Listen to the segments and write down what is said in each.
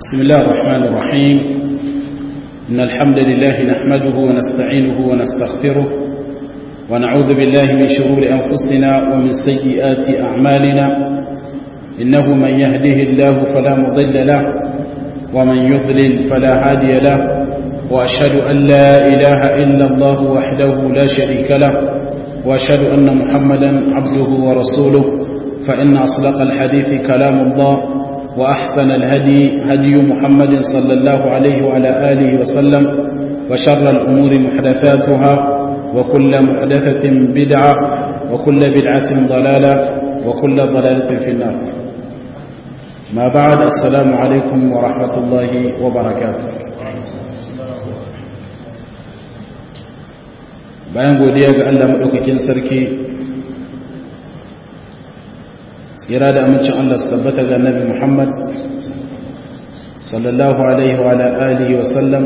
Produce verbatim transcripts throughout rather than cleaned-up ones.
بسم الله الرحمن الرحيم إن الحمد لله نحمده ونستعينه ونستغفره ونعوذ بالله من شرور أنفسنا ومن سيئات أعمالنا إنه من يهده الله فلا مضل له ومن يضلل فلا هادي له وأشهد أن لا إله إلا الله وحده لا شريك له وأشهد أن محمدا عبده ورسوله فإن أصدق الحديث كلام الله وأحسن الهدي هدي محمد صلى الله عليه وعلى آله وسلم وشر الأمور محدثاتها وكل محدثة بدعة وكل بدعة ضلالة وكل ضلالة في النار. ما بعد، السلام عليكم ورحمة الله وبركاته. bayan godiya ga Allah madaukakin sarki, tsira da amincin Allah su tabbata ga Annabi Muhammad sallallahu alaihi wa ala alihi wa sallam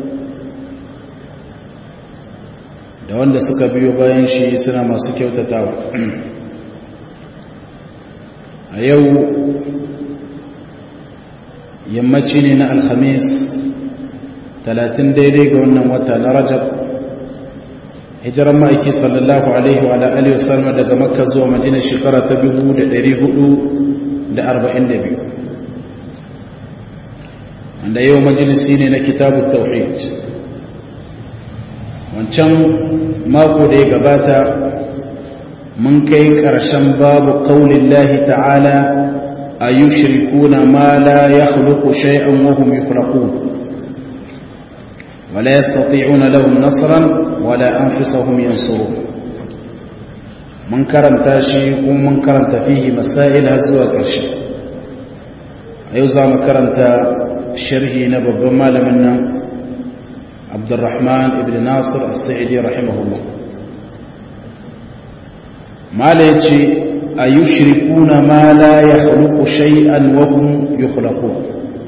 da wanda suka biyo bayan shi suna masu kyautatawa. A yau yammaci ne na Alhamis talatin daidai ga wannan wata na Rajab, hijiran ma'aiki sallallahu alaihi wa alihi wasallam daga Makka zuwa Madina shekara ta dubu da ɗari hudu da arba'in da biyu, wanda yau majalisi ne na kitabut tauhid. Wancan mako da ya gabata mun kai ƙarshen babu qaulillahi ta'ala ayushrikuna ma la yakhluqu shay'an wa hum yukhlaqun ولا يستطيعون لهم نصرا ولا أنفسهم ينصرون. من كرمت شيء ومن كرمت فيه مسائل هزوة كرشي أيضا من كرمت شرحي نبب مال منا عبد الرحمن ابن ناصر السعدي رحمه الله. ما ليتي أيشركون ما لا يخلق شيئا وهم يخلقون.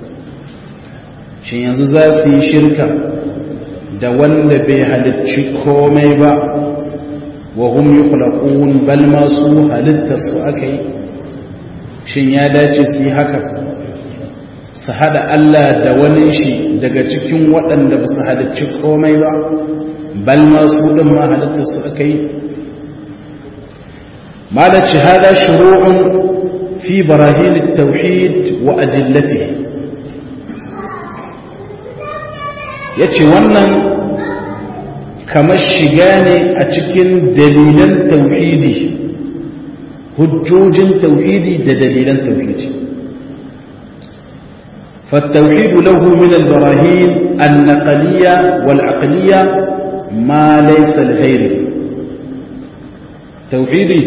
شيء ينزل شركة da wanda bai halicci komai ba, wa hum yukhlaqun, bal ma su halittar su akai. Shin ya dace su yi haka, su hada Allah da wani shi daga cikin waɗanda ba su halicci komai ba, bal ma su din ma halittar su akai? malaci hada shuru'un fi barahin at-tauhid wa adillatihi. ya ce wannan kamar shiga ne a cikin dalilan tauhidi, hujjojin tauhidi da dalilan tauhidi. فالتوحيد له من البراهين النقلية والعقلية ما ليس لغيره. توحيدي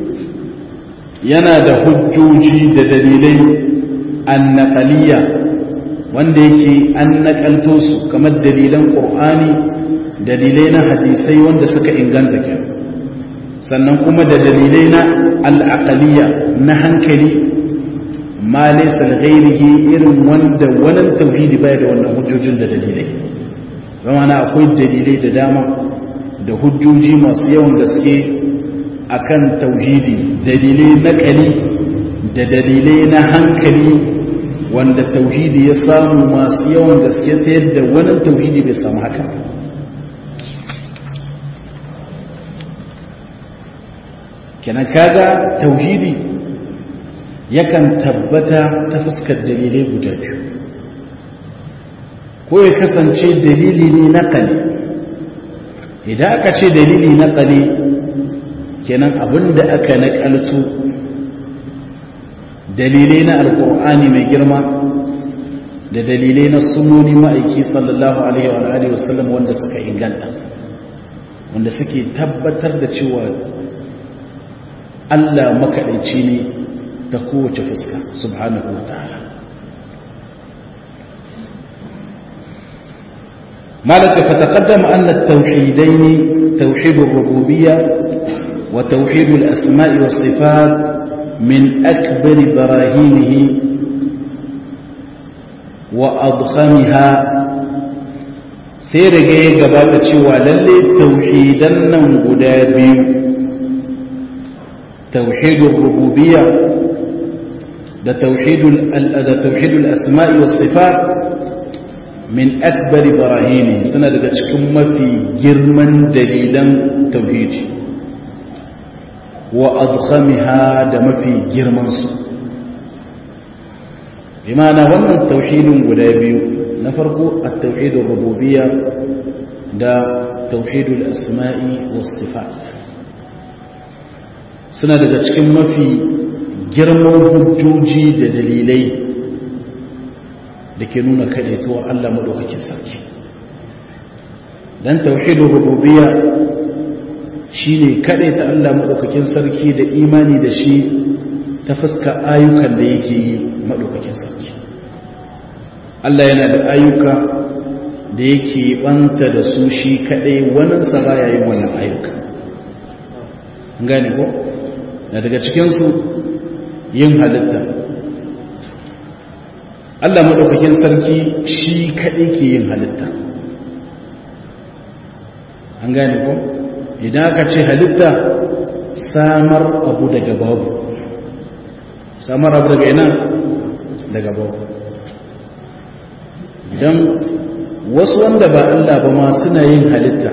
ينادى حجوجي دليلي النقلية wanda yake an nakalto su kamar dalilan Qur'ani, dalilai na hadisai wanda suka inganta ke, sannan kuma da dalilai na al'aqaliya na hankali, ma laysa ghairihi, irin wanda wannan tauhidi bai da wannan hujjojin da dalilai. Zama akwai dalilai da dama da hujjoji masu yawan gaske akan tauhidi, dalilai naqali da dalilai na hankali wanda tauhidi ya samu masu yawan gaske ta yadda wannan tauhidi bai samu haka. kenan kaga tauhidi yakan tabbata ta fuskar dalilai guda biyu, ko ya kasance dalili ne naqali. idan aka ce dalili naqali, kenan abinda aka nakalto dalilai na alkur'ani mai girma da dalilai na sunoni ma'aiki sallallahu alaihi wa alihi wasallam wanda suka inganta, wanda suke tabbatar da cewa Allah makaɗaici ne ta kowace fuska subhanahu wa ta'ala. malaka fataqaddama anna at-tauhidayn tauhid ar-rububiyyah wa tauhid al-asma' was-sifat من أكبر براهينه وأضخمها. sai rage ya gabata cewa lalle tauhidan nan guda biyu, tauhidul rububiyya da tauhidul da tauhidul asma'i was sifat min akbari barahini suna daga cikin mafi girman dalilan tauhidi wa adkhamiha da mafi girman su bimana wannan tauhidin guda biyu na farko at-tauhidur rububiyya da tauhidul asma'i was sifat suna daga cikin mafi girman hujjoji da dalilai da ke nuna kadaituwar Allah madaukakin sarki dan tauhidur rububiyya shine kadaita Allah madaukakin sarki da imani da shi ta fuska ayyukan da yake yi madaukakin sarki Allah yana da ayyuka da yake banta da su shi kadai wannan sa baya yin wannan ayyuka gane ko na daga cikin su yin halitta Allah madaukakin sarki shi kadai ke yin halitta an gane ko idan aka ce halitta samar abu daga babu samar abu daga ina daga babu don wasu wanda ba Allah ba ma suna yin halitta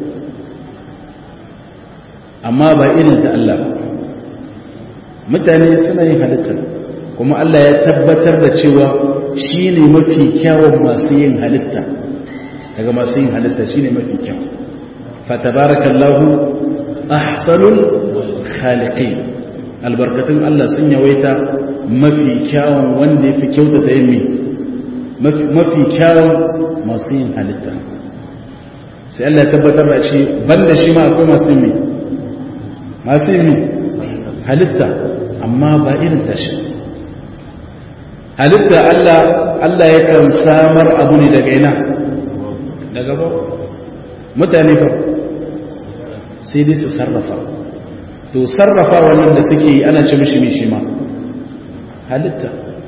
amma ba irin ta Allah ba mutane suna yin halitta kuma Allah ya tabbatar da cewa shi ne mafi kyawun masu yin halitta daga masu yin halitta shi ne mafi kyawun fatabarakallahu ahsanul khaliqin albarkatun Allah sun yawaita mafi kyawun wanda ya fi kyautata yin mafi kyawun masu yin halitta sai Allah ya tabbatar da shi banda shi ma akwai masu yin masu yin halitta amma ba irin tashi halitta Allah Allah yakan samar abu ne daga ina daga ba mutane ba sai dai su sarrafa to sarrafa wannan da suke yi ana ce mishi mishi ma halitta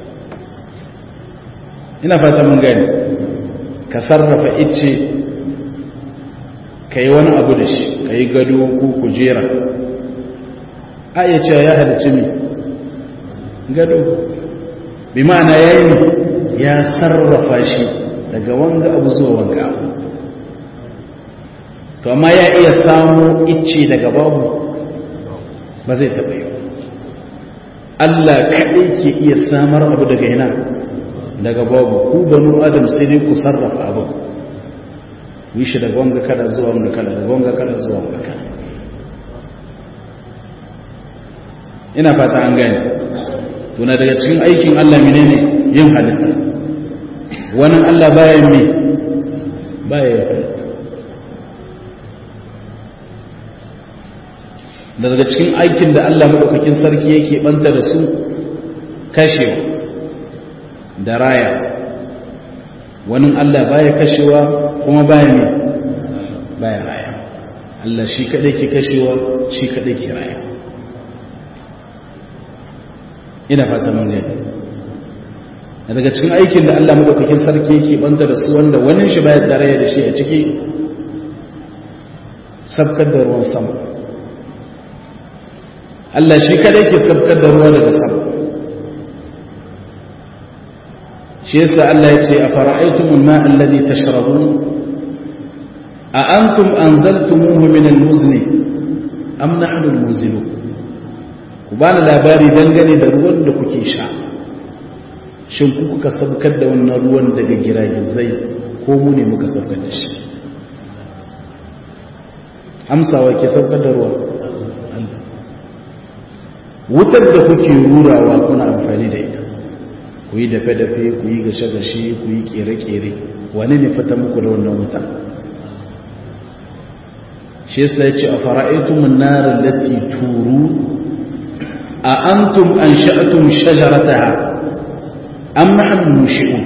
ina fata mun gani ka sarrafa icce ka yi wani abu da shi ka yi gado ko kujera a iya cewa ya halicci ne gado bi ma'ana ya yi ya sarrafa shi daga wanga abu zuwa wanga abu to amma ya iya samu icce daga babu ba zai taɓa yi Allah kaɗai ke iya samar abu daga yana daga babu ku banu adam sai dai ku sarrafa abu yi shi daga wanga kada zuwa wanga kada daga wanga kada zuwa wanga kada ina fata an gane tuna daga cikin aikin Allah menene yin halitta wannan Allah baya me baya yin halitta daga cikin aikin da Allah madaukakin sarki yake banta da su kashewa da raya wani Allah baya kashewa kuma baya ne baya raya Allah shi kadai ke kashewa shi kadai ke raya ina fata mun gani daga cikin aikin da Allah madaukakin sarki yake banta da su wanda wani shi baya tare da shi a ciki sabkar da ruwan sama Allah shi kadai ke sabkar da ruwa daga sama shi yasa Allah ya ce a fara'aytumul ma'a alladhi tashrabun a antum anzaltumuhu min al-muzni am nahnu al-munzilun ku bani labari dangane da ruwan da kuke sha shin ku kuka sabkar da wannan ruwan daga giragizai ko mu ne muka sabkar da shi amsawa ke sabkar da ruwa wutar da kuke rurawa kuna amfani da ita ku yi dafe-dafe ku yi gashe-gashe ku yi kere-kere wani ne fata muku da wannan wuta shi yasa ya ce a fara'aitumun narin lati turu a antum an sha'atum shajarataha am nahnu mushi'un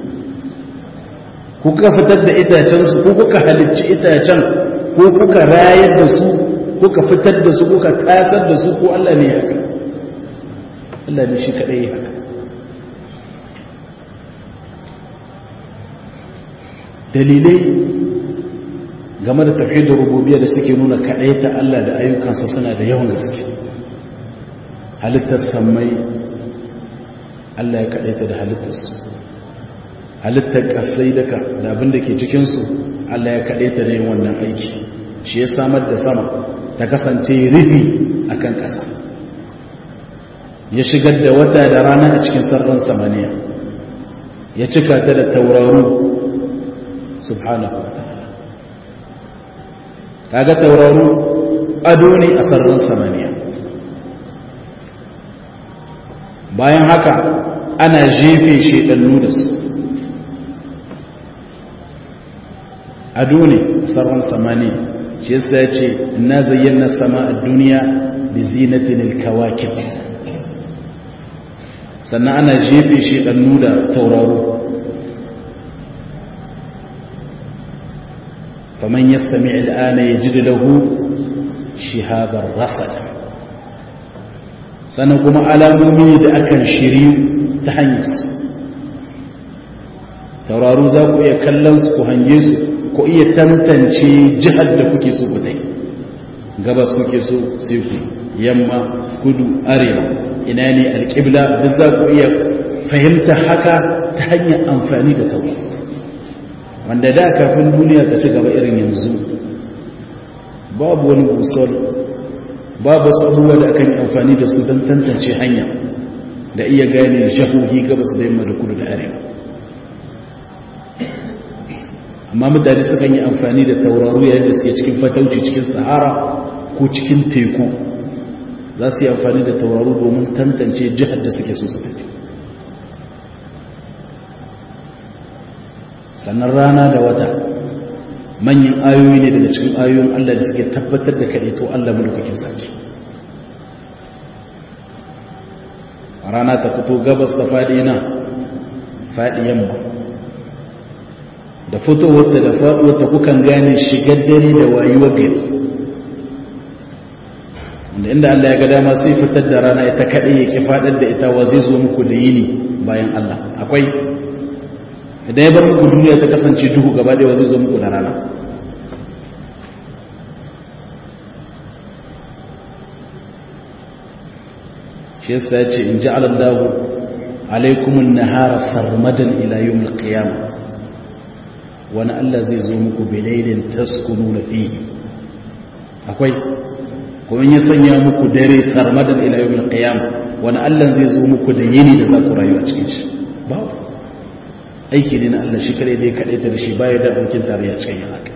kuka fitar da itacensu ko kuka halicci itacen ko kuka rayar da su kuka fitar da su kuka tasar da su ko Allah ne haka Allah ne shi kadai haka dalilai game da tauhidin rububiyya da suke nuna kadai ta Allah da ayyukansa suna da yawan gaske halittar sammai Allah ya kaɗaita da halittarsu halittar ƙasai daga da abin da ke cikinsu Allah ya kaɗaita da yin wannan aiki shi ya samar da sama ta kasance rufi a kan ƙasa ya shigar da wata da rana a cikin sararin samaniya ya cika ta da tauraru subhanahu wa ta'ala kaga tauraru ado ne a sararin samaniya bayan haka ana jefe shedannu da su ado ne a sararin samaniya shi yasa ya ce na zayyana sama a duniya da zinatin alkawakib sannan ana jefe shedannu da tauraro faman yastami al'ana yajid lahu shihabar rasad sannan kuma alamomi da akan shiryu ta hanyar su tauraro za ku iya kallon su ku hange su ku iya tantance jihar da kuke so ku tai gabas kuke so sai ku yamma kudu arewa ina ne alƙibla duk za ku iya fahimta haka ta hanyar amfani da tauraro wanda da kafin duniya ta ci gaba irin yanzu babu wani busar babu abubuwa da akan amfani da su don tantance hanya da iya gane jahohi gabas da yamma da kudu da arewa amma mutane sukan yi amfani da tauraro yayin da suke cikin fatauci cikin sahara ko cikin teku za su yi amfani da tauraro domin tantance jihar da suke so su tafi sannan rana da wata manyan ayoyi ne daga cikin ayoyin Allah da suke tabbatar da kaɗaito Allah mulkin sarki rana ta fito gabas ta faɗi na faɗi yamma da fitowarta da faɗuwarta kukan gane shigar dare da wayuwar gari wanda inda Allah ya ga dama sai fitar da rana ita kaɗai ya ki faɗar da ita wa zai zo muku da yini bayan Allah akwai idan ya bar muku duniya ta kasance duhu gaba ɗaya zai zo muku da rana shi yasa ya ce in ji alallahu alaikumun nahara sarmadan ila yawmil qiyamah wani Allah zai zo muku bilailin taskununa fihi akwai kuma ya sanya muku dare sarmadan ila yawmil qiyamah wani Allah zai zo muku da yini da za ku rayu a cikin shi babu aiki ne na Allah shi kare dai kaɗai da shi baya da abokin tarayya cikin yin haka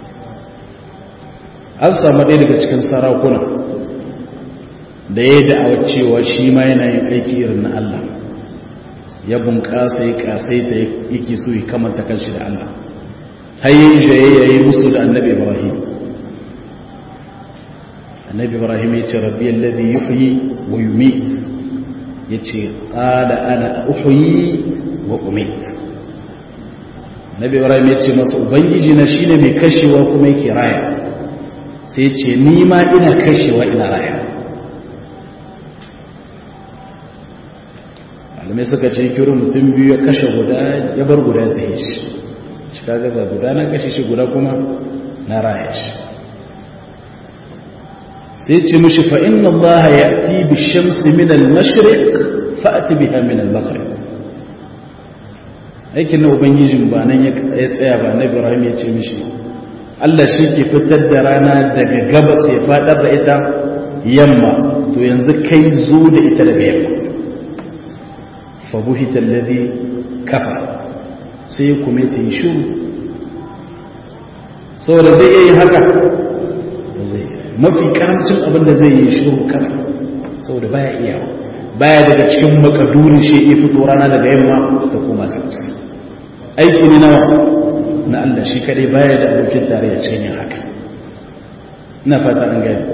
an samu ɗaya daga cikin sarakuna da ya da'awar cewa shi ma yana yin aiki irin na Allah ya bunƙasa ya ƙasai ta yake so ya kamanta kanshi da Allah har yi jayayya yi musu da annabi Ibrahim annabi Ibrahim ya ce rabbi alladhi yuhyi wa yumit yace qala ana uhyi wa umit nabi ibrahim ya ce masa ubangiji na shine mai kashewa kuma yake raya sai ce ni ma ina kashewa ina raya malamai suka ce kirin mutum biyu ya kashe guda ya bar guda da shi shi kaga ga guda na kashe shi guda kuma na raya shi sai ce mishi fa inna allaha ya'ti bi shamsi min al-mashriq fa'ti biha min al-maghrib aikin na ubangijin ba nan ya tsaya ba na ibrahim ya ce mishi Allah shi ke fitar da rana daga gabas ya fadar da ita yamma to yanzu kai zo da ita daga yamma fa buhita alladhi kafa sai kuma ta yi shiru saboda zai yi haka zai mafi karancin abin da zai yi shiru kana saboda baya iya baya daga cikin makadurin shi ya fito rana daga yamma da kuma gabas aiki ne nawa na Allah shi kadai baya da abokin tarayya cikin yin haka ina fata an gani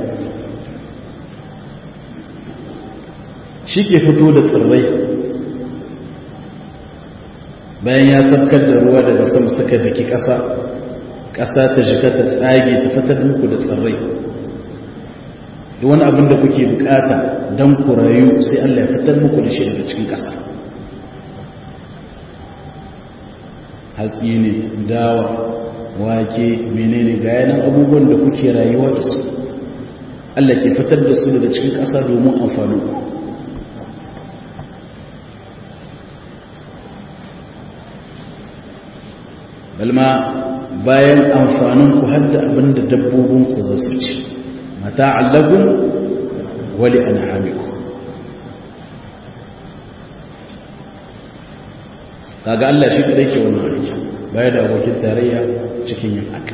shi ke fito da tsirrai bayan ya sabkar da ruwa daga sama suka daki ƙasa ƙasa ta shiga ta tsage ta fitar muku da tsirrai da wani abin da kuke bukata don ku rayu sai Allah ya fitar muku da shi daga cikin ƙasa hatsi ne dawa wake menene ga yanan abubuwan da kuke rayuwa da su Allah ke fitar da su daga cikin ƙasa domin amfani balma bayan amfanin ku hadda abinda dabbobin ku za su ci mata'an lakum wa li an'amikum kaga Allah shi kadai ke wannan aiki baya da abokin tarayya cikin yin haka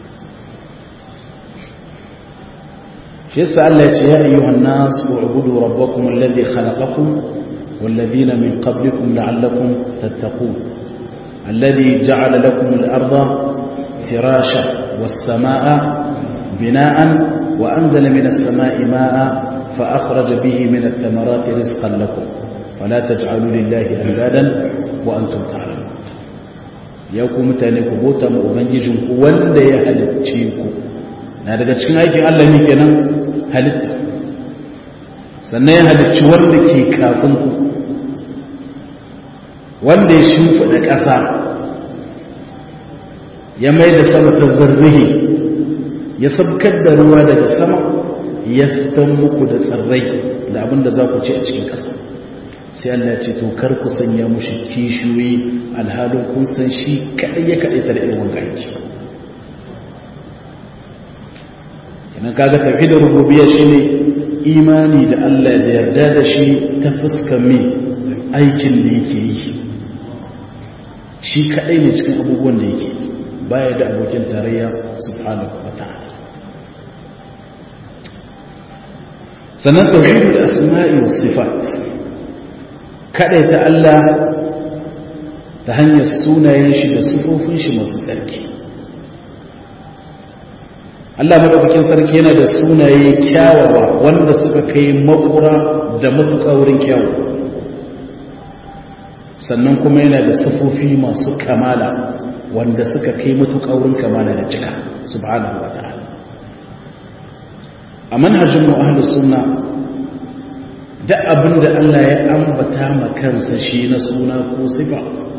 shi yasa Allah ya ce ya ayyuhan nas u'budu rabbakum alladhi khalaqakum wal ladina min qablikum la'allakum tattaqun alladhi ja'ala lakum al-ardha firasha was samaa'a bina'an wa anzala minas samaa'i maa'a fa akhraja bihi min ath-thamarati rizqan lakum fala taj'alu lillahi andadan wa antum ta'lamun ya ku mutane ku bota mu ubangijin ku wanda ya halicce ku na daga cikin aikin Allah ne kenan halitta sannan ya halicci wanda ke kafin ku wanda ya shimfiɗa ƙasa ya mai da sama ta zarrihi ya sabkar da ruwa daga sama ya fitan muku da tsirrai da abin da za ku ci a cikin ƙasa sai Allah ce to kar ku sanya mushi kishiyoyi alhalin kun san shi kadai ya kadai tar irin wanka yake kenan kaga tauhidin rububiyya shine imani da Allah da yarda da shi ta fuskar me aikin da yake yi shi kadai ne cikin abubuwan da yake yi baya da abokin tarayya subhanahu wataala sannan tauhidul asma'i was sifat ta Allah ta hanyar sunayen shi da sufofin shi masu tsarki Allah madaukakin sarki yana da sunaye kyawawa wanda suka kai makura da matuƙa wurin kyawu sannan kuma yana da sufofi masu kamala wanda suka kai matuƙa wurin kamala da cika subhanahu wa ta'ala a manhajin mu ahlus sunna da abin da Allah ya ambata ma kansa shi na suna ko sifa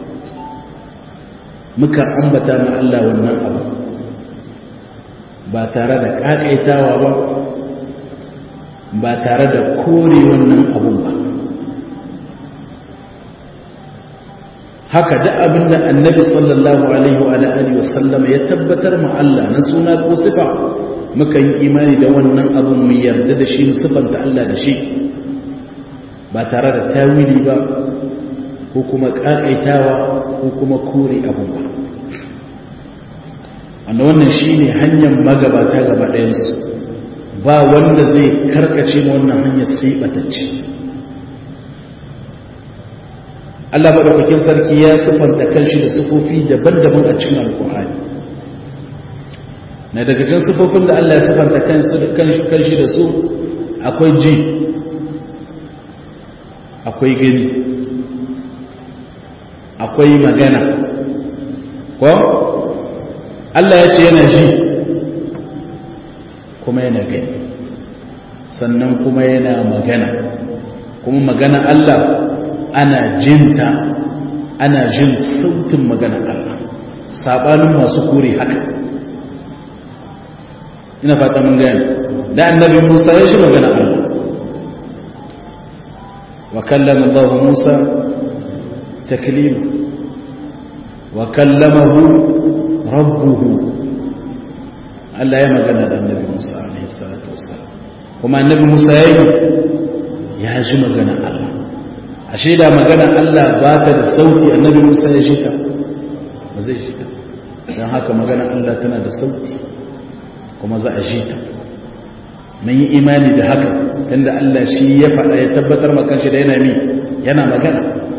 muka ambata ma Allah wannan abu ba tare da kakaitawa ba ba tare da kore wannan abun ba haka da abin da annabi sallallahu alaihi wa alihi wasallam ya tabbatar ma Allah na suna ko sifa muka yi imani da wannan abun mu yarda da shi mu sifanta Allah da shi ba tare da tawili ba ko kuma ƙaƙaitawa ko kuma kore abun ba wanda wannan shi ne hanyar magabata gaba ɗayansu ba wanda zai karkace ma wannan hanyar sai ɓatacce Allah maɗaukakin sarki ya siffanta kanshi da sufofi daban-daban a cikin alƙur'ani na daga cikin sufofin da Allah ya siffanta kanshi da su akwai ji akwai gani akwai magana ko Allah ya ce yana ji kuma yana gani sannan kuma yana magana kuma magana Allah ana jinta ana jin sautin magana Allah sabanin masu kore haka ina fata mun gani da annabi Musa ya shi magana Allah وكلم الله موسى تكليما وكلمه ربه Allah ya magana da annabi Musa alaihi salatu wassalam kuma annabi Musa yayi ya ji magana Allah ashe da magana Allah ba ta da sauti annabi Musa ya ji ta ba zai ji ta dan haka magana Allah tana da sauti kuma za a ji ta mun yi imani da haka tunda Allah shi ya faɗa ya tabbatar maka shi da yana mi yana magana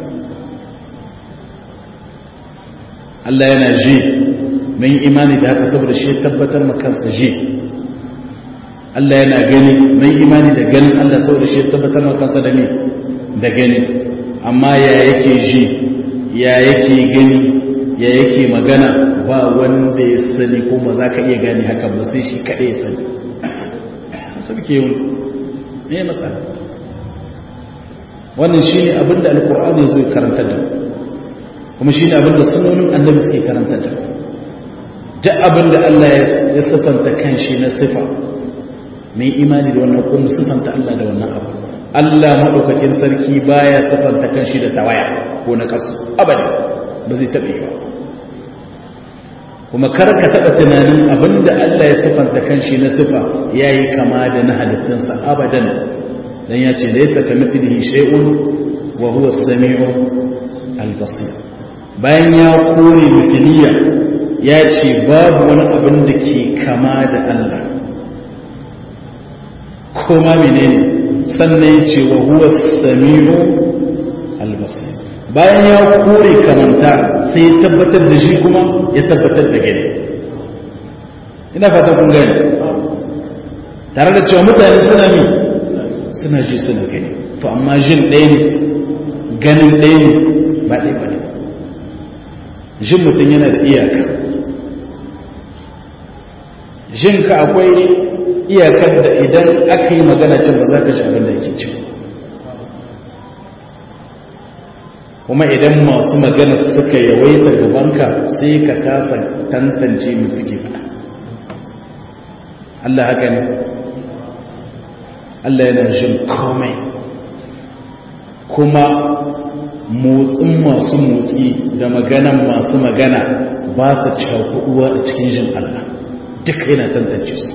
Allah yana ji mun yi imani da haka saboda shi ya tabbatar maka sa ji Allah yana gani mun yi imani da ganin Allah saboda shi ya tabbatar maka sa da mi da gani amma ya yake ji ya yake gani ya yake magana ba wanda ya sani ko ba za ka iya gani haka ba sai shi kaɗai ya sani sabke yau ne matsala wannan shi ne abinda alkur'ani zai karanta da kuma shi ne abinda sunonin annabi suke karanta da duk abinda Allah ya siffanta kanshi na sifa mai imani da wannan kuma siffanta Allah da wannan abu Allah maɗaukakin sarki baya siffanta kanshi da tawaya ko na kasu abada ba zai taɓe ba kuma kar ka taɓa tunanin abinda Allah ya sifanta kanshi na sifa yayi kama da na halittunsa abadan dan ya ce laysa kamithlihi shay'un wa huwa as-sami'u al-basir bayan ya kore mithliya ya ce babu wani abin da ke kama da Allah kuma menene sannan ya ce wa huwa as-sami'u al-basir bayan ya kore kamanta sai ya tabbatar da shi kuma ya tabbatar da gani ina fata kun gani tare da cewa mutane suna mi suna ji suna gani to amma jin ɗaya ne ganin ɗaya ne ba ɗaya ba ne jin mutum yana da iyaka jin ka akwai iyakar da idan aka yi magana can ba za ka ji abin da yake cewa kuma idan masu magana suka yawaita gabanka sai ka kasa tantance mu suke faɗa Allah haka ne Allah yana jin komai kuma motsin masu motsi da maganan masu magana ba su cakuɗuwa a cikin jin Allah duka yana tantance su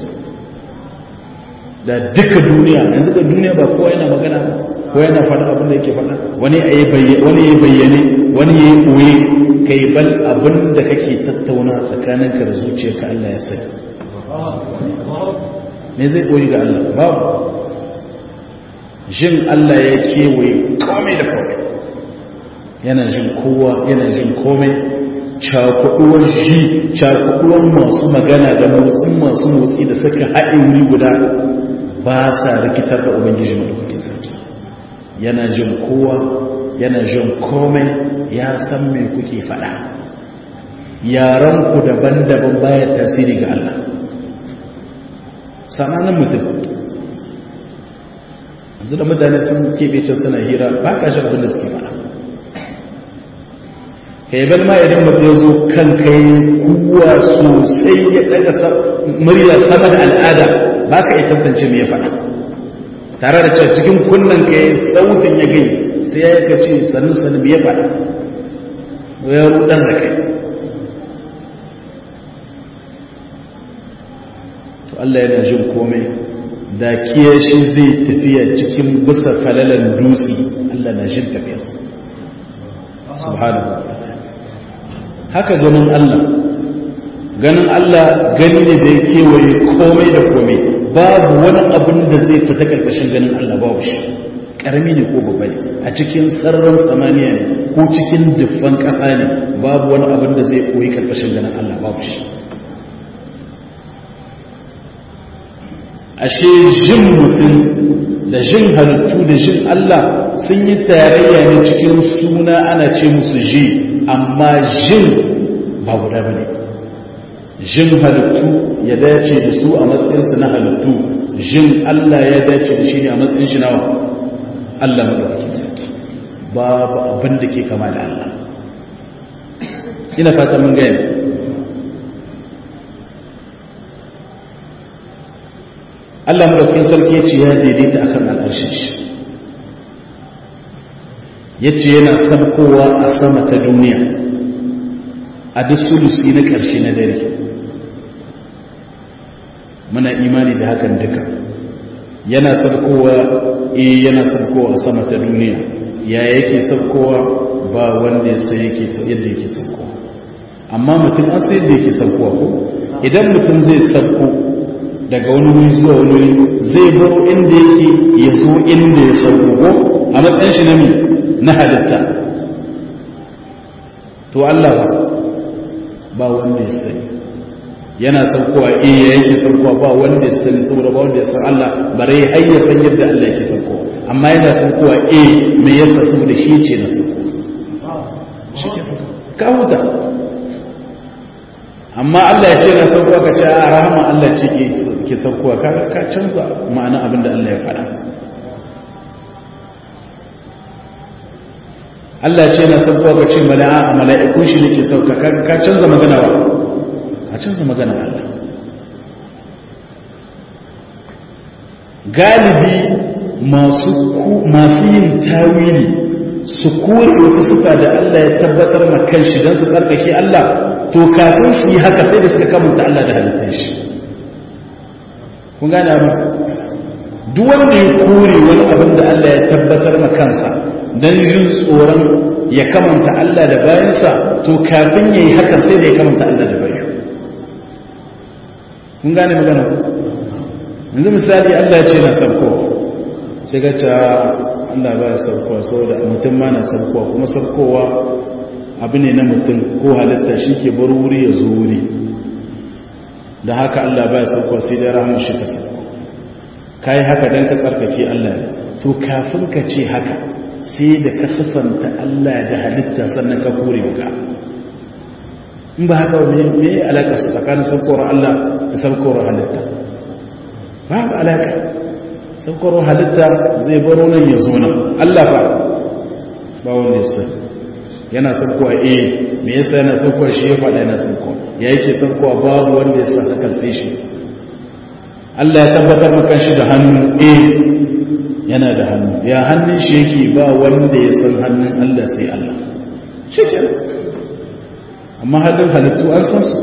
da duka duniya yanzu da duniya ba kowa yana magana ba ko yana faɗa abin da yake faɗa wani ya bayyane wani ya yi ɓoye kai bal abin da kake tattauna tsakaninka da zuciyarka Allah ya sani me zai ɓoye ga Allah babu jin Allah ya kewaye komai da komai yana jin kowa yana jin komai cakuɗuwar ji cakuɗuwar masu magana da motsin masu motsi da suka haɗe wuri guda ba sa rikitar da ubangiji madaukakin sarki yana jin kowa yana jin komai ya san me kuke faɗa yaranku daban-daban baya tasiri ga Allah sanannen mutum yanzu da mutane sun keɓe can suna hira ba ka shi abin da suke faɗa kai bal ma idan mutum ya zo kan kai kuwa sosai ya ɗaga murya sama da al'ada ba ka iya tantance me ya faɗa tare da cewa cikin kunnen ka yi sautin ya gai sai ya ka ce sannu sannu ya faɗa ya rudan da kai to Allah yana jin komai da kiyashi zai tafiya cikin bisa falalan dutse Allah na jin tafiyarsa subhanahu wa ta'ala haka ganin Allah ganin Allah gani ne da ya kewaye komai da komai babu wani abin da zai fita karkashin ganin Allah babu shi karami ne ko babba ne a cikin sararin samaniya ne ko cikin duffan ƙasa ne babu wani abin da zai koyi karkashin ganin Allah babu shi ashe jin mutum da jin halittu da jin Allah sun yi tarayya ne cikin suna ana ce musu ji amma jin ba guda ba ne jin halittu ya dace da su a matsayinsu na halittu jin Allah ya dace da shi ne a matsayin shi nawa Allah maɗaukakin sarki babu abin da ke kama da Allah ina fata mun gaya Allah maɗaukakin sarki ya ce ya daidaita akan al'arshin shi ya ce yana sabkowa a sama ta duniya a duk sulusi na ƙarshe na dare muna imani da hakan duka yana sabkowa eh yana sabkowa a sama ta duniya ya yake sabkowa ba wanda ya sai yake yadda yake sabkowa amma mutum an sai yadda yake sabkowa ko idan mutum zai sabko daga wani wuri zuwa wani wuri zai baro inda yake ya zo inda ya sabko ko a matsayin shi na mi na halitta to Allah ba ba wanda ya sani yana saukowa eh yake saukowa ba wanda ya sani saboda ba wanda ya san Allah bare har ya san yadda Allah yake saukowa amma yana saukowa eh me yasa saboda shi ce na saukowa shi ka huta amma Allah ya ce na saukowa ka ce a rahama Allah ce ke ke saukowa ka ka canza ma'ana abin da Allah ya faɗa Allah ce na saukowa ka ce mala'a mala'ikun shi ne ke sauka ka canza magana ba a canza magana Allah galibi masu masu yin tawili su kore wata sifa da Allah ya tabbatar ma kanshi dan su tsarkake Allah to kafin su yi haka sai da suka kamanta Allah da halittar shi kun gane ba duk wanda ya kore wani abin da Allah ya tabbatar ma kansa dan jin tsoron ya kamanta Allah da bayansa to kafin yayi haka sai da ya kamanta Allah da bayu kun gane magana yanzu misali Allah ya ce na sauko sai ga ta Allah ba ya saukowa saboda mutum ma na saukowa kuma saukowa abu ne na mutum ko halitta shi ke bar wuri ya zo wuri da haka Allah ba ya saukowa sai dai rahama shi ka sauko ka yi haka don ka tsarkake Allah ne to kafin ka ce haka sai da ka siffanta Allah da halitta sannan ka kore maka in ba haka ne me alaƙa su tsakanin saukowar Allah da saukowar halitta babu alaƙa saukowar halitta zai baro nan ya zo nan Allah ba ba wanda ya sani yana saukowa eh me yasa yana saukowa shi ya faɗa yana saukowa ya yake saukowa babu wanda ya sa hakan sai shi Allah ya tabbatar maka shi da hannu eh yana da hannu ya hannun shi yake ba wanda ya san hannun Allah sai Allah shi kenan amma hannun halittu an san su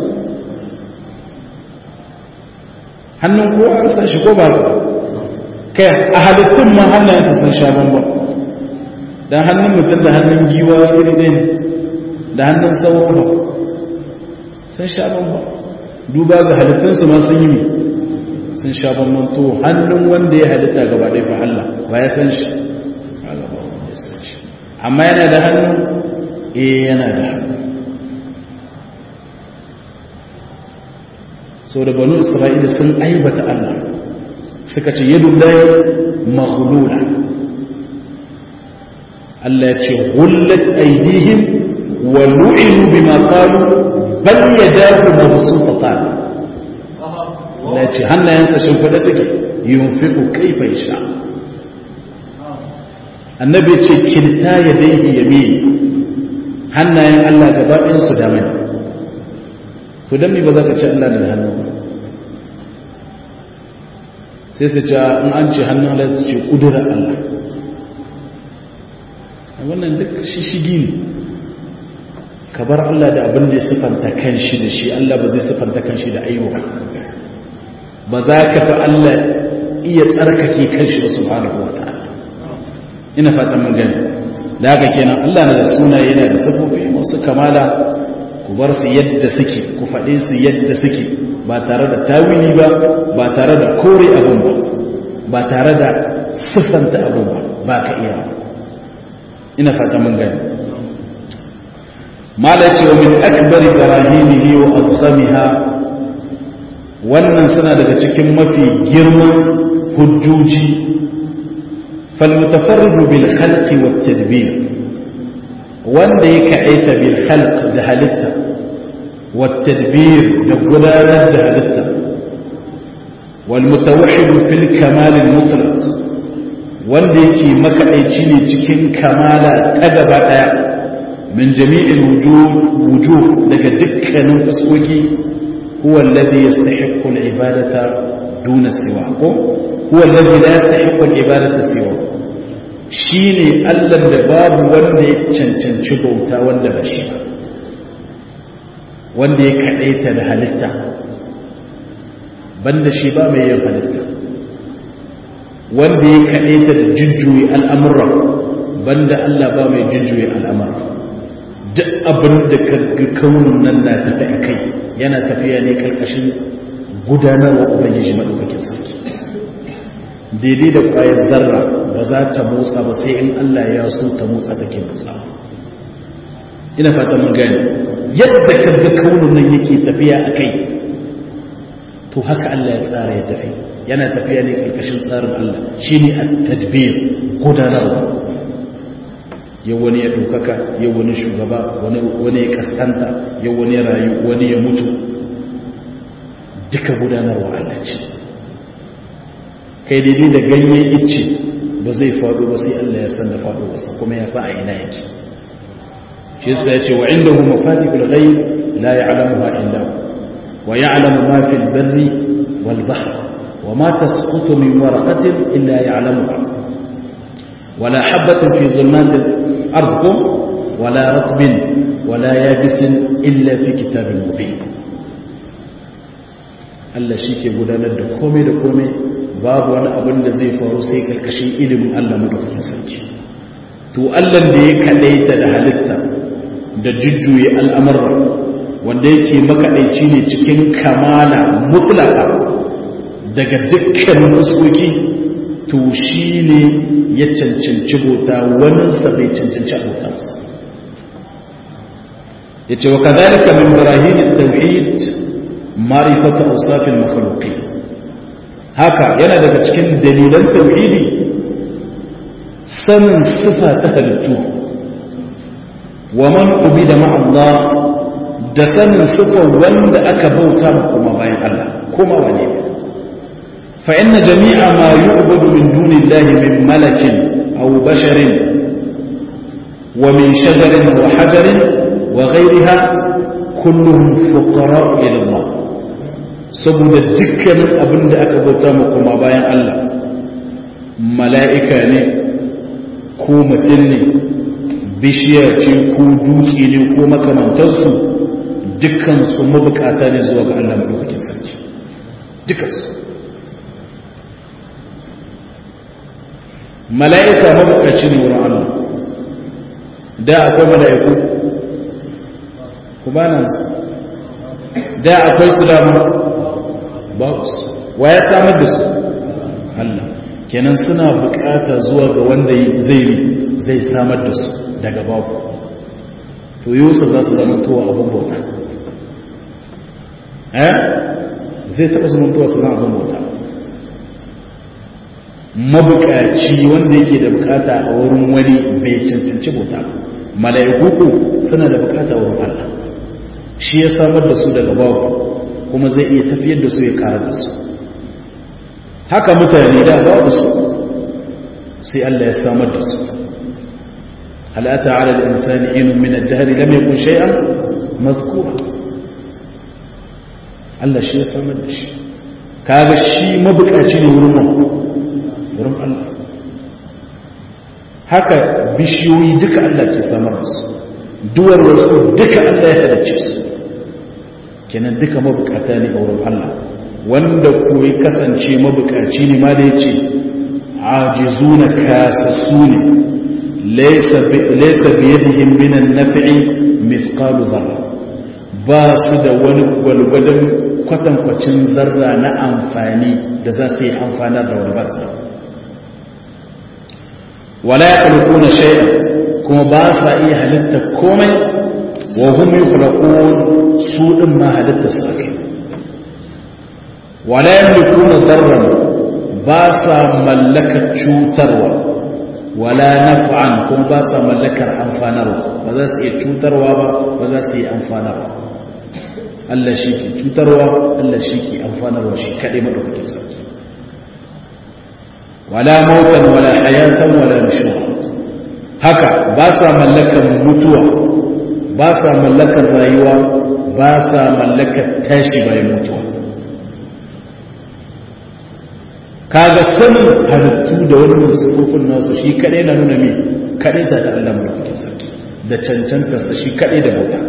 hannun ko an san shi ko ba kai a halittun ma hannayensa sun sha bambam dan hannun mutum da hannun giwa iri ɗaya da hannun sauro sun sha bambam duba ga halittunsu ma sun yi sun sha bambam to hannun wanda ya halitta gaba ɗaya fa Allah ba ya san shi amma yana da hannu eh yana da hannu so da banu isra'ila sun aibata Allah suka ce yadu lahi maghlula Allah ya ce gullat aydihim wa lu'inu bima qalu bal yadahu mabsutatan Allah ya ce hannayensa shin fada suke yunfiqu kayfa yasha annabi ya ce kilta yadayhi yamin hannayen Allah gaba ɗayan su da mai to dan me ba za ka ci Allah da hannu sai su ce in an ce hannun Allah su ce kudurar Allah wannan duk shishigi ne ka bar Allah da abin da ya sifanta kanshi da shi Allah ba zai sifanta kanshi da ayyuka ba za ka fi Allah iya tsarkake kanshi da subhanahu wa ta'ala ina fatan mun gani da haka kenan Allah na da sunaye yana da sifofi masu kamala ku bar su yadda suke ku faɗe su yadda suke ba tare da tawili ba ba tare da kore abun ba ba tare da siffanta abun ba ba ka iya ina fata mun gani mala ce wa min akbari barahimihi wa adkhamiha wannan suna daga cikin mafi girman hujjoji fal mutafarridu bil khalqi wat tadbir wanda ya kaɗaita bil khalq da halitta wat tadbir da gudanar da halitta wal mutawahhid fil kamal al mutlaq wanda yake makaɗaici ne cikin kamala ta gaba daya min jami'il wujud wujuh daga dukkanin fuskoki huwa alladhi yastahiqqu al ibadata duna siwa ko huwa alladhi la yastahiqqu al ibadata siwa shi ne Allah da babu wanda ya cancanci bauta wanda ba shi ba wanda ya kaɗaita da halitta banda shi ba mai yin halitta wanda ya kaɗaita da jujjuyi al'amurra banda Allah ba mai jujjuyi al'amurra duk abin da kaunin nan na tafi a kai yana tafiya ne ƙarƙashin gudanarwa ubangiji maɗaukakin sarki daidai da ƙwayar zarra ba za ta motsa ba sai in Allah ya so ta motsa take motsa ina fatan mun gani yadda kaga kaunin nan yake tafiya a kai to haka Allah ya tsara ya tafi yana tafiya ne karkashin tsarin Allah shine at-tadbir gudanarwa yau wani ya ɗaukaka yau wani shugaba wani ya kaskanta yau wani ya rayu wani ya mutu duka gudanarwa Allah ce kai daidai da ganyen icce ba zai faɗo ba sai Allah ya san da faɗo wasu kuma ya sa a ina yake shi yasa ya ce wa indahu mafatihul ghaib la ya'lamuha illa hu wa ya'lamu ma fil barri wal bahr wa ma tasqutu min waraqatin illa ya'lamuha wala habatin fi zulmatil ardh wala ratbin wala yabisin illa fi kitabin mubin Allah shi ke gudanar da komai da komai babu wani abin da zai faru sai karkashin ilimin Allah madaukakin sarki to Allah da ya kadaita da halitta da jujjuye al'amura wanda yake makaɗaici ne cikin kamala mutlaka daga dukkan fuskoki to shi ne ya cancanci bauta waninsa bai cancanci abotansa ya ce wa kazalika min barahin tauhid ma'rifatu awsafil makhluqin haka yana daga cikin dalilan tauhidi sanin sifa ta halittu wa man ubida ma'a Allah da sanin sifa wanda aka bauta kuma bayan Allah kuma wane fa inna jami'a ma yu'badu min dunillahi min malakin aw basharin wa min shajarin wa hajarin wa ghayriha kulluhum fuqara ila Allah saboda dukkanin abin da aka bauta kuma bayan Allah mala'ika ne ko mutum ne bishiya ce ko dutse ne ko makamantarsu dukkansu mabukata ne zuwa ga Allah madaukakin sarki dukkansu mala'ika mabukaci ne wurin Allah da akwai mala'iku ku ba nan su da akwai su dama ba su wa ya samar da su Allah kenan suna bukata zuwa ga wanda zai zai samar da su daga babu to yusuf za su zama towa abin bauta eh zai taɓa su mantowa su zama abin bauta mabukaci wanda yake da bukata a wurin wani bai cancanci bauta mala'iku suna da bukata a wurin Allah shi ya samar da su daga babu kuma zai iya tafiyar da su ya ƙara da su haka mutane da babu su sai Allah ya samar da su hal ata ala al-insani inun min ad-dahr lam yakun shay'an madhkura Allah shi ya samar da shi kaga shi mabukaci ne wurin wurin Allah haka bishiyoyi duka Allah ke samar da su duwar wasu duka Allah ya halicce su kenan duka mabukata ne a wurin Allah wanda koyi kasance mabukaci ne ma da ya ce ajizuna kasassu ne laisa biyadihim minan nafi'i mithqalu dharra ba su da wani gwalgwadon kwatankwacin zarra na amfani da za su yi amfana da wani basu wala yakhluquna shay'an kuma ba sa iya halitta komai wa hum yukhlaqun su din ma halitta su ake wala yamlikuna darran ba sa mallakar cutarwa wala naf'an kuma ba sa mallakar amfanarwa ba za su iya cutarwa ba ba za su iya amfanarwa Allah shi ke cutarwa Allah shi ke amfanarwa shi kaɗai madaukakin sarki wala mautan wala hayatan wala nushura haka ba sa mallakar mutuwa ba sa mallakar rayuwa ba sa mallakar tashi bayan mutuwa kaga sanin halittu da wannan sufofin nasu shi kadai na nuna me kadai ta ta Allah mulkin sarki da cancantar sa shi kadai da bauta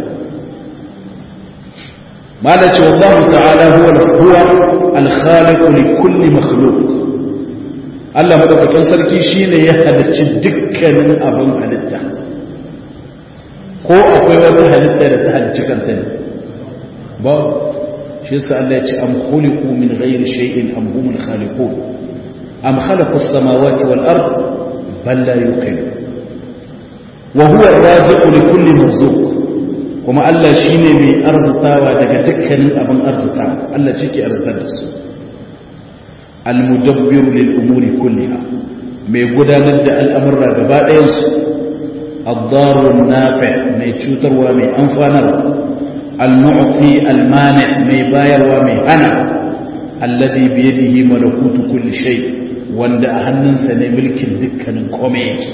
malaci wallahu ta'ala huwa huwa al-khaliq li kulli makhluq Allah madaukakin sarki shine ya halicci dukkanin abin halitta ko akwai wata halitta da ta halicci kanta ne ba shi yasa Allah ya ce am khuliqu min ghairi shay'in am humul khaliqun am khalaqu as-samawati wal ard bal la yuqinu wa huwa ar-raziqu li kulli marzuq kuma Allah shine mai arzutawa daga dukkanin abin arzutawa Allah yake arzutar da su al-mudabbir lil umuri kulliha mai gudanar da al'amura gaba ɗayan su ad-daru an-nafi' mai cutarwa mai amfanarwa al-mu'ti al-mani' mai bayarwa mai hana alladhi bi yadihi malakutu kulli shay wanda a hannunsa ne mulkin dukkanin komai yake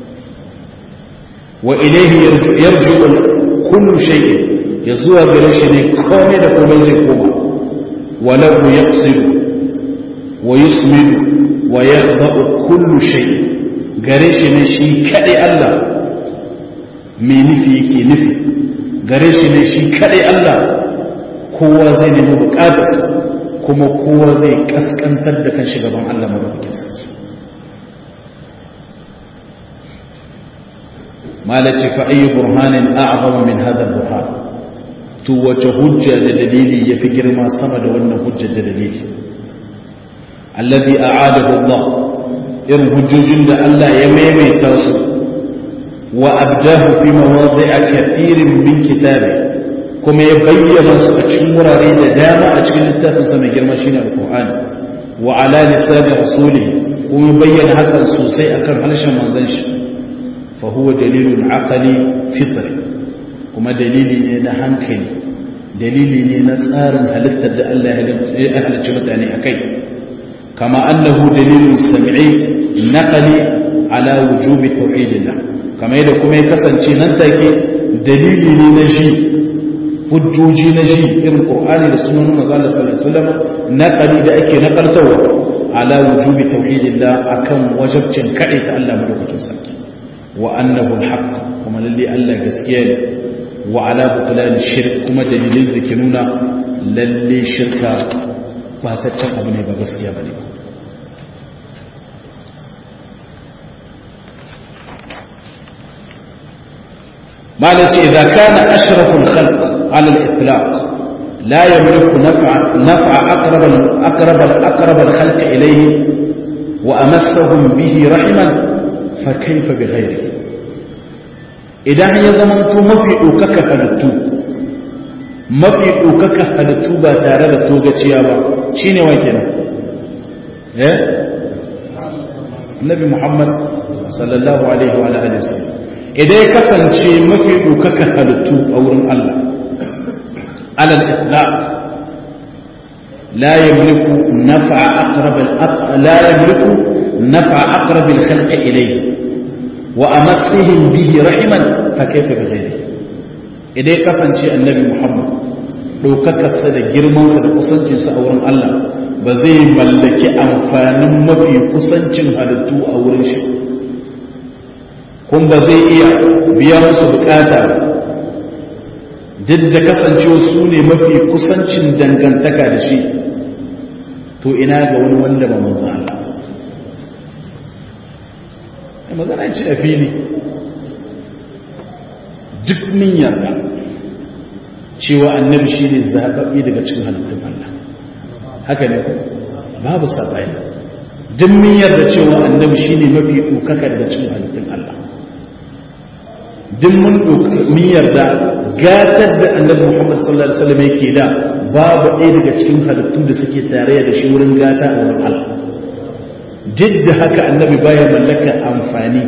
wa ilayhi yarji'u kullu shay yazuwa gare shi ne komai da komai zai koma wa lahu yaqsidu wa yusmidu wa yakhda'u kullu shay gare shi ne shi kadai Allah mai nufi yake nufi gare shi ne shi kadai Allah kowa zai nemi bukatarsa kuma kowa zai kaskantar da kan gaban Allah madaukakin sarki malaci fa ayyu burhanin a'zama min hadha al-burhan to wace hujja da dalili yafi girma sama da wannan hujjar da dalili alladhi a'adahu Allah irin hujjojin da Allah ya maimaita su wa abdahu fi mawadi'a kathirin min kitabi kuma ya bayyana su a cikin wurare da dama a cikin littafin sa mai girma shine alqur'ani wa ala lisani rasulihi kuma bayyana hakan sosai akan harshen manzon shi fa huwa dalilun aqli fitri kuma dalili ne na hankali dalili ne na tsarin halittar da Allah ya halicci mutane akai kama annahu dalilun sam'i naqli ala wujubi tauhidillah kama yadda kuma ya kasance nan take dalili ne na shi hujjoji na shi irin qur'ani da sunan manzo Allah sallallahu alaihi wasallam naqli da ake nakaltawa ala wujubi tauhidillah akan wajibcin kadai ta Allah madaukakin sarki wa annahu alhaq kuma lalle Allah gaskiya ne wa ala butlan shirk kuma dalilin da ke nuna lalle shirka ba taccen abu ne ba gaskiya bane ba مالتي إذا كان أشرف الخلق على الإطلاق لا يملك نفع نفع أقرب أقرب أقرب الخلق إليه وأمسهم به رحما فكيف بغيره إذا هي زمن ما في أوكك فلتو ما في أوكك فلتو باتارة توجتيا شيني وكنا إيه النبي محمد صلى الله عليه وعلى آله وسلم idan ya kasance mafi ɗaukakan halittu a wurin Allah alal itlaq la yamliku naf'a aqrab al la yamliku naf'a aqrab al khalq ilayhi wa amassihim bihi rahiman fa kayfa bi ghayrihi idan ya kasance annabi Muhammad ɗaukakar sa da girman sa da kusancin sa a wurin Allah ba zai mallaki amfanin mafi kusancin halittu a wurin shi kun ba zai iya biya musu bukata duk da kasancewa su ne mafi kusancin dangantaka da shi to ina ga wani wanda ba manzo Allah ai magana ce a fili duk min yarda cewa annabi shine zababbe daga cikin halittun Allah haka ne babu sabani duk min yarda cewa annabi shine mafi ɗaukaka daga cikin halittun Allah duk mun mun yarda gatar da annabi Muhammad sallallahu alaihi wasallam yake da babu ɗaya daga cikin halittu da suke tare da shi wurin gata a wurin Allah duk da haka annabi baya mallaka amfani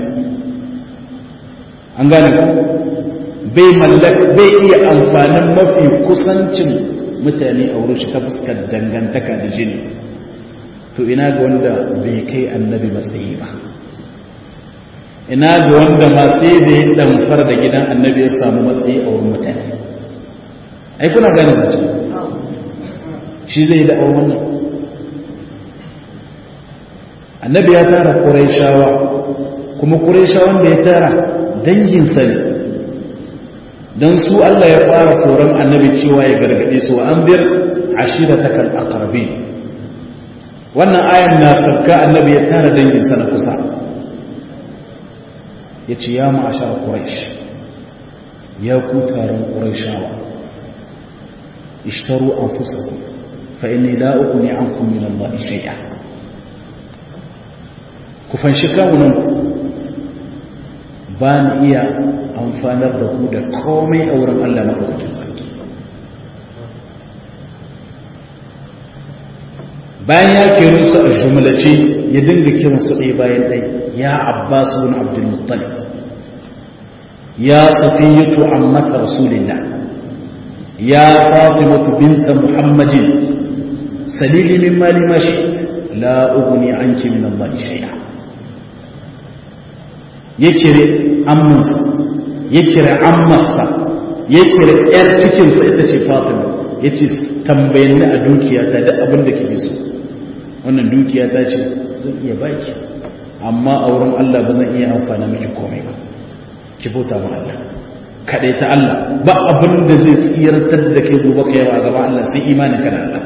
an gane ku bai mallaka bai iya amfanin mafi kusancin mutane a wurin shi ta fuskar dangantaka da jini to ina ga wanda bai kai annabi matsayi ba ina ga wanda ma sai da ya damfar da gidan annabi ya samu matsayi a wurin mutane ai kuna gane zance shi zai da awon wannan annabi ya tara quraishawa kuma quraishawan da ya tara dangin sa ne dan su Allah ya fara koran annabi cewa ya gargade su wa anbir ashiratakal aqrabin wannan ayan na sabka annabi ya tara dangin sa na kusa ya ce ya ma'ashar ƙuraish ya ku taron ƙuraishawa ishtaru an fusa fa inni la'uku ne an kummin Allah shai'a ku fanshi kawunan ba ni iya amfanar da ku da komai a wurin Allah maɗaukakin sarki bayan ya kirin su a jumlace ya dinga kiran su ɗaya bayan ɗaya ya Abbas bin Abdul Muttalib ya Safiyatu ammat Rasulillah ya Fatimatu bint Muhammadin salili min mali ma shi'it la ughni anki min Allah shay'a yakire ammansa yakire ammarsa yakire yar cikin sa ita ce Fatima yace tambayin ni a dukiyata da abin da kike so wannan dukiyata ce zan iya baki amma a wurin Allah ba zan iya amfana miki komai ba ki bauta ma Allah kadai ta Allah ba abin da zai tsiratar da kai gobe kiyama a gaban Allah sai imanin ka da Allah.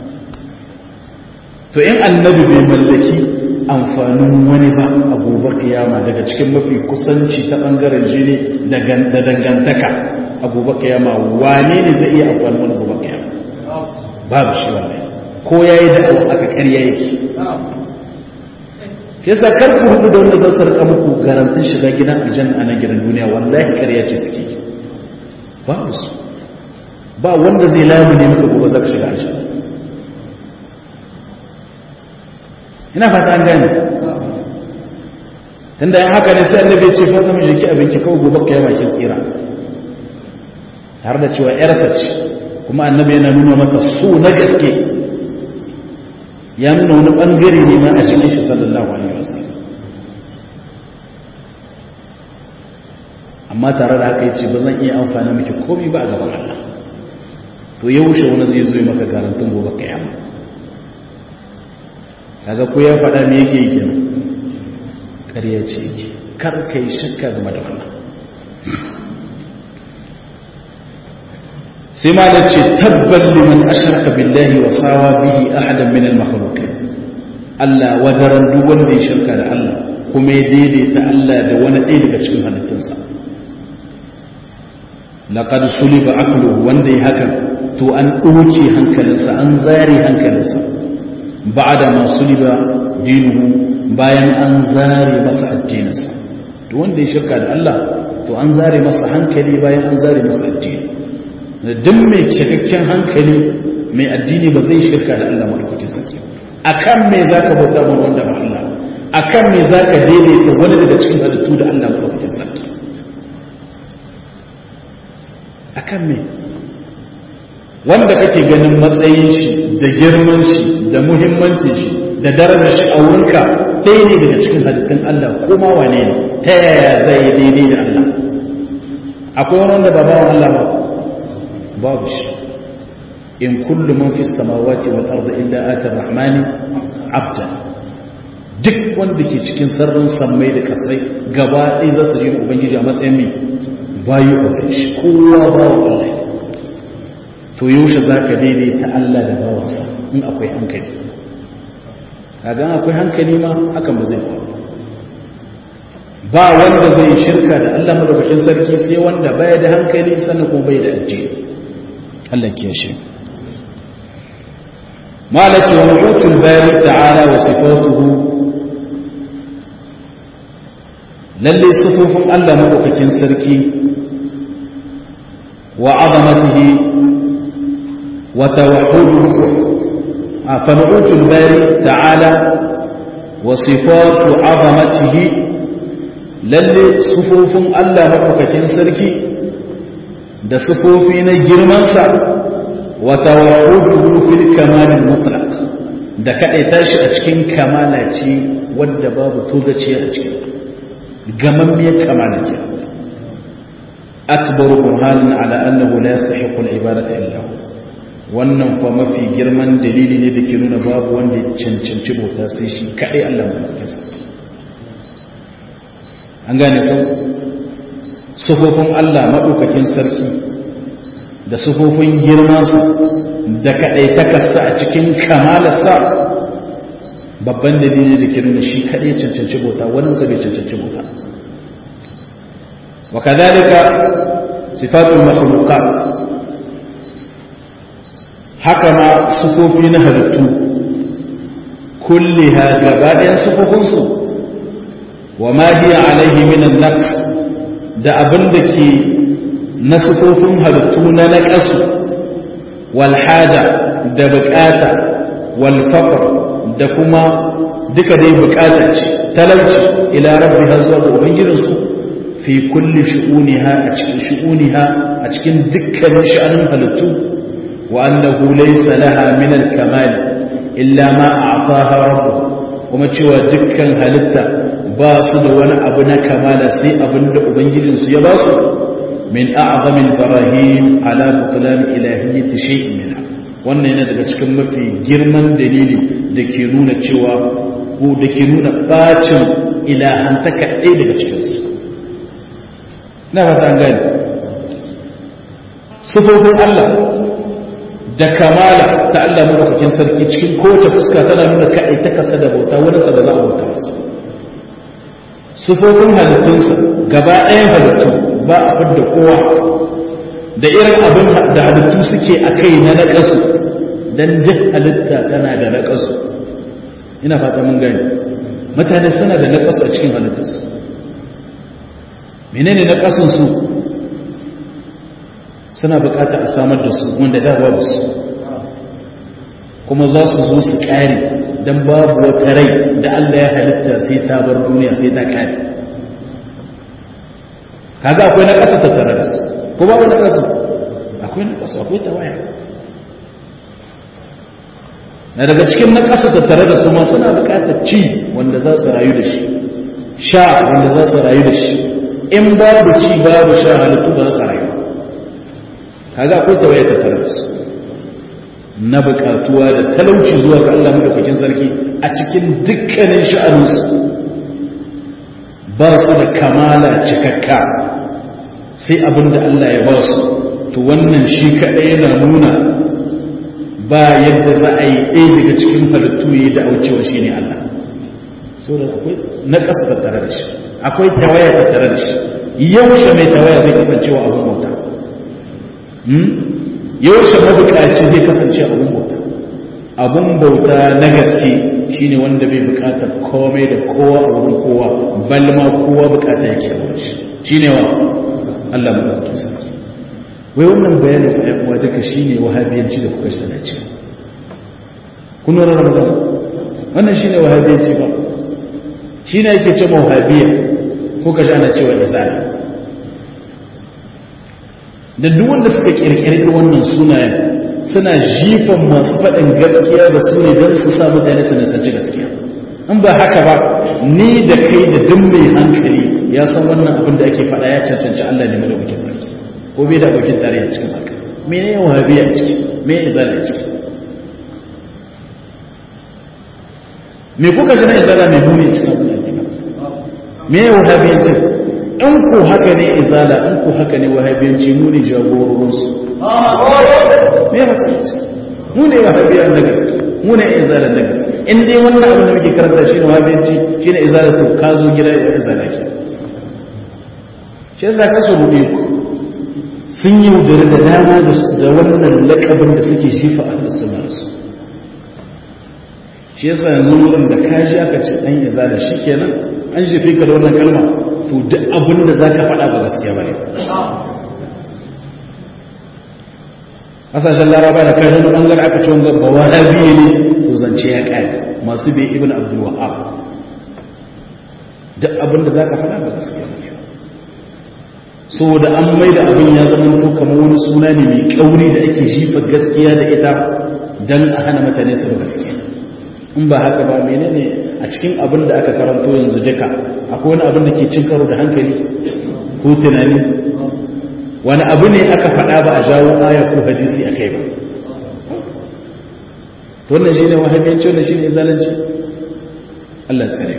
To in annabi bai mallaki amfanin wani ba a gobe kiyama daga cikin mafi kusanci ta bangaren jini da dangantaka a gobe kiyama, wane ne zai iya amfanin wani gobe kiyama? Babu shi wallahi, ko yayi da aka karya yake. Yasa kar ku hudu da wanda zan sarka muku garantin shiga gidan aljanna a nan gidan duniya, wallahi karya ce suke. Babu su, ba wanda zai lamune maka gobe zaka shiga aljanna. Ina fata an gane, tunda yan haka ne sai annabi ya ce fa zama jiki abinki kawai gobe kai bakin tsira, har da cewa yarsa ce, kuma annabi yana nuna maka so na gaske, ya nuna wani bangare ne na a cikin shi sallallahu alaihi wasallam. Amma tare da haka yace ba zan iya amfana miki komai ba a gaban Allah. To yaushe wani zai zo maka garantin gobe kiyama? Kaga ko ya faɗa me yake yi kenan? Ƙarya ce yake. Kar kai shakka game da wannan. sai ma da ce tabban liman ashraka billahi wa sawa bihi ahadan min al-makhluqin. Allah wadaran duk wanda ya shirka da Allah kuma ya daidaita Allah da wani ɗaya daga cikin halittunsa. Laqad suliba aqluhu, wanda ya haka to an ɗauke hankalinsa, an zare hankalinsa. Ba'da ma suliba dinuhu, bayan an zare masa addininsa. To wanda ya shirka da Allah to an zare masa hankali bayan an zare masa addini. Duk mai cikakken hankali mai addini ba zai shirka da Allah madaukakin sarki. Akan me zaka bauta mun wanda ba Allah? Akan me zaka daidaita wani daga cikin halittu da Allah madaukakin sarki? Akan me? Wanda kake ganin matsayin shi da girman shi da muhimmancin shi da darajar shi a wurinka ɗaya ne daga cikin halittun Allah, kuma wane ne? Ta yaya zai daidai da Allah? Akwai wani wanda ba bawan Allah ba? babu shi. In kullu man fi samawati wal ardi illa ata rahmani abda, duk wanda ke cikin sarrin sammai da kasai gaba ɗaya za su je ubangiji a matsayin mai bayu a shi, kowa bawa Allah. To yaushe za ka daidaita Allah da bawansa in akwai hankali? Kaga akwai hankali ma hakan ba zai faru. Ba wanda zai shirka da Allah madaukakin sarki sai wanda baya da hankali sannan kuma bai da addini. Allah ke shi. Malaki wa nu'utul bari ta'ala wa sifatuhu, lalle sifofin Allah madaukakin sarki wa azamatihi wa tawahhuduhu. Fa nu'utul bari ta'ala wa sifatu azamatihi, lalle sifofin Allah madaukakin sarki da sifofi na girmansa wa tawahhuduhu fil kamalil mutlaq, da kadaita shi a cikin kamala ce wadda babu togaciya a cikin gamammiyar kamala ce. Akbaru burhanin ala annahu la yastahiqu al-ibadata illa hu, wannan fa mafi girman dalili ne da ke nuna babu wanda ya cancanci bauta sai shi kadai Allah madaukakin sarki. An gane ko sufofin Allah madaukakin sarki da sufofin girmansa da kaɗaitakarsa a cikin kamalarsa babban dalili da ke nuna shi kaɗai cancanci bauta, waninsa bai cancanci bauta. Wa kadhalika sifatul makhluqat, haka ma sufofi na halittu kulliha gabaɗayan sufofinsu wa ma hiya alaihi min an-naqs, da abin da ke na sufofin halittu na naƙasu, walhaja da buƙata, walfaƙar da kuma duka dai buƙata ce, talauci ila rabbi har zuwa ga ubangijinsu fi kulli shu'uniha a cikin shu'uniha a cikin dukkanin sha'anin halittu, wa annahu laysa laha min al-kamal illa ma a'taha rabbuh, kuma cewa dukkan halitta ba su da wani abu na kamala sai abinda ubangijinsu ya ba su. min a'zamil barahim ala butlan ilahiyyati shay'in minha, wannan yana daga cikin mafi girman dalili da ke nuna cewa ko da ke nuna bacin ilahantaka ɗaya daga cikin su. Na fata an gani sifofin Allah da kamala ta Allah madaukakin sarki cikin kowace fuska tana nuna kai ta kasa da bauta wani sa da za a bauta masa sifofin halittunsa gaba ɗayan halittu ba a fadda kowa da irin abin da halittu suke a kai na naƙasu don duk halitta tana da naƙasu ina fata mun gani mutane suna da naƙasu a cikin halittarsu menene naƙasunsu suna buƙatar a samar da su wanda da babu su kuma za su zo su ƙare don babu wata rai da Allah ya halitta sai ta bar duniya sai ta ƙare kaga akwai naƙasa tattare da su ko babu naƙasu akwai naƙasu akwai tawaya na daga cikin naƙasu tattare da su ma suna buƙatar ci wanda za su rayu da shi sha wanda za su rayu da shi in babu ci babu sha halittu ba za su rayu kaga akwai tawaya tattare da su na buƙatuwa da talauci zuwa ga Allah madaukakin sarki a cikin dukkanin sha'aninsu ba su da kamala cikakka sai abin da Allah ya ba su to wannan shi kaɗai yana nuna ba yadda za a yi ɗaya daga cikin halittu ya yi da aucewa shi ne Allah so da akwai na ƙasa tattare da shi akwai tawaya tattare da shi yaushe mai tawaya zai kasancewa abin bauta yaushe mabukaci zai kasance abin bauta abin bauta na gaske shine wanda bai bukatar komai da kowa a wurin kowa balma kowa bukata yake a wurin shi shine wa Allah madaukakin sarki wai wannan bayanin da ya kuwa duka shine wahabiyanci da kuka shana ce kun nuna ramadan wannan shine wahabiyanci ba shine yake ce wahabiyya ko ka ana cewa izali da duk wanda suka kirkiri wannan sunayen suna jifan masu faɗin gaskiya da su ne don su sa mutane su nisanci gaskiya in ba haka ba ni da kai da duk mai hankali ya san wannan abin da ake faɗa ya cancanci Allah ne madaukakin sarki ko bai da abokin tare a cikin haka me ne wahabiya a ciki me ne izala a ciki me kuka ji na izala mai muni cikin abin da ake faɗa me ne wahabiyanci in ko haka ne izala in ko haka ne wahabiyanci mu ne jagororinsu me ya matsayi mu ne wahabiyan na gaske mu ne izala na gaske in dai wannan abin da muke karanta shi ne wahabiyanci shi ne izala to ka zo gida ya izala ke shi yasa ka su ruɗe ku sun yi yaudari da dama da wannan laƙabin da suke shifa a sunansu shi yasa yanzu wurin da kaji aka ce ɗan izala shi kenan an jefe ka da wannan kalma to duk abin da za ka faɗa ba gaskiya ba ne ƙasashen laraba da kai wani ɓangare aka ce wanga ba wahabi ne to zance ya ƙari masu bai ibn abdul wahab duk abin da za ka faɗa ba gaskiya ba ne so da an mai da abin ya zama to kamar wani suna ne mai ƙauri da ake jifa gaskiya da ita don a hana mutane su da gaskiya in ba haka ba menene a cikin abin da aka karanto yanzu duka akwai wani abin da ke cin karo da hankali ko tunani wani abu ne aka faɗa ba a jawo aya ko hadisi a kai ba to wannan shi ne wahabiyanci wannan shi ne zalunci Allah tsare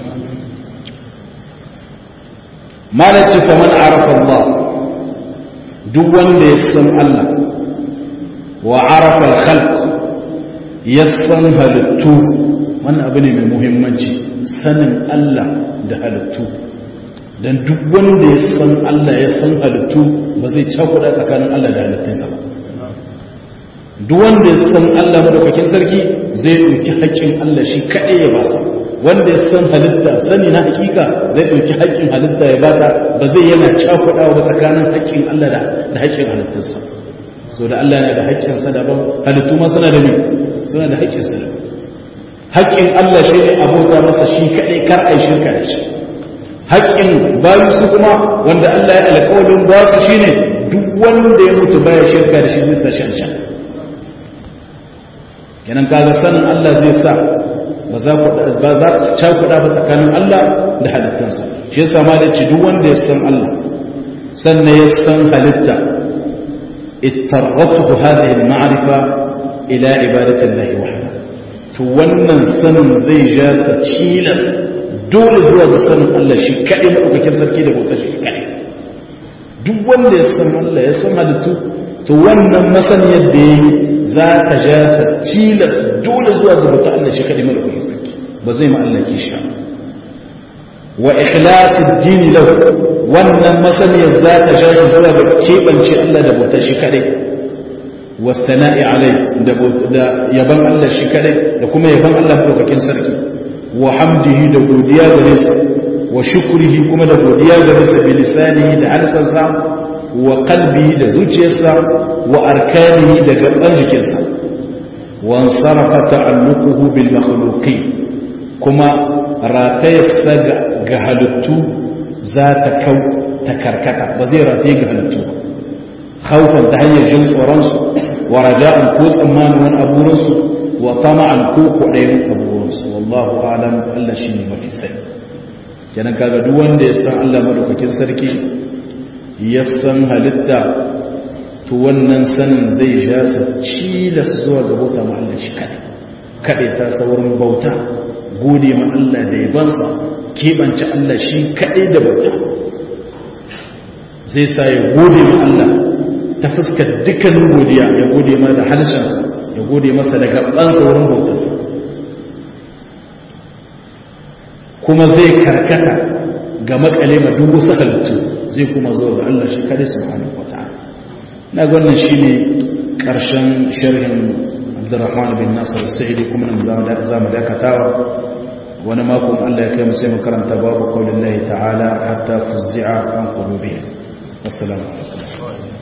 malaci fa man arafa Allah duk wanda ya san Allah wa arafa al-khalq ya san halittu wannan abu ne mai muhimmanci sanin Allah da halittu don duk wanda ya san Allah ya san halittu ba zai cakuɗa tsakanin Allah da halittunsa ba duk wanda ya san Allah madaukakin sarki zai ɗauki haƙƙin Allah shi kaɗai ya basa wanda ya san halitta sani na hakika zai ɗauki haƙƙin halitta ya bata ba zai yana cakuɗawa ba tsakanin haƙƙin Allah da haƙƙin halittunsa so da Allah yana da haƙƙinsa daban halittu ma suna da ne suna da haƙƙinsu da haƙƙin Allah shi ne abota masa shi kaɗai kar a yi shirka da shi haƙƙin bayu su kuma wanda Allah ya alƙawarin ba su shi ne duk wanda ya mutu baya shirka da shi zai sa shan shan kenan kaga sanin Allah zai sa ba za ku ba za ku cakuɗa ba tsakanin Allah da halittarsa shi yasa ma da ci duk wanda ya san Allah sannan ya san halitta ittarratu hadhihi al-ma'rifa ila ibadati Allah wahda to wannan sanin zai ja ka cilan dole zuwa ga sanin Allah shi kaɗai maɗaukakin sarki da bautar shi kaɗai duk wanda ya san Allah ya san halittu to wannan masaniyar da yayi za ta ja sa tilas dole zuwa ga bauta Allah shi kadai malakin sarki ba zai ma Allah kisha wa ikhlasid din lahu wannan masaniyar za ta ja shi zuwa ga kebance Allah da bauta shi kadai wa sana'i alai da yaban Allah shi kadai da kuma yaban Allah malakin sarki wa hamdihi da godiya gare sa wa shukrihi kuma da godiya gare sa bi lisanihi da halsansa wa qalbihi da zuciyarsa wa arkanihi da gaban jikinsa wa ansarafa ta'alluquhu bil makhluqin kuma ratayarsa ga halittu za ta kau ta karkata ba zai rataye ga halittu khawfan ta hanyar jin tsoronsu wa raja'an ko tsammanin wani aburinsu wa tama'an ko kwaɗayin aburinsu wallahu alam Allah shi ne mafi sai kenan kaga duk wanda ya san Allah madaukakin sarki ya san halitta to wannan sanin zai ja sa cilas zuwa ga bauta ma Allah shi kadai kadai ta saurin bauta gode ma Allah da yabansa keɓance Allah shi kadai da bauta zai sa ya gode ma Allah ta fuskar dukkanin godiya ya gode ma da harshensa ya gode masa da gabansa wurin bautarsa kuma zai karkata ga makale ma duk wasu halittu zai kuma zo da Allah shi kare subhanahu wata'ala na ga wannan shine karshen sharhin Abdurrahman bin Nasir al-Sa'idi kuma nan zamu dakatawa wani makon Allah ya kai mu sai mu karanta babu qaulin Allah ta'ala hatta fuzzi'a an qulubihim assalamu alaikum